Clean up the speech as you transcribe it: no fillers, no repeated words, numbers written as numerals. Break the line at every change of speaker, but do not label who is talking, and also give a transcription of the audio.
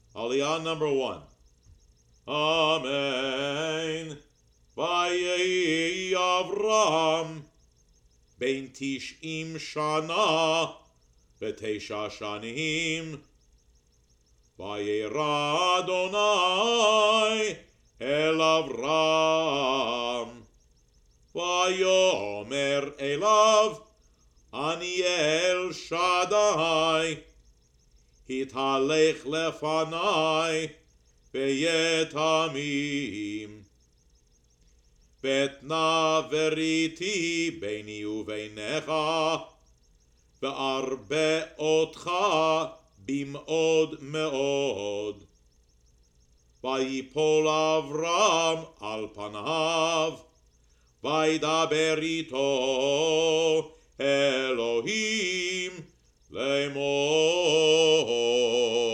Aliyah number 1. Amen. Vayehi Avram ben tish'im shana v'teisha shanim vayera Adonai el Avram vayomer elav ani el Shaddai hithalech lefanai veyetamim ותנה וריתי ביני וביניך, וארבה אותך במאוד מאוד. ויפול אברהם על פניו, וידבר איתו אלוהים לאמור.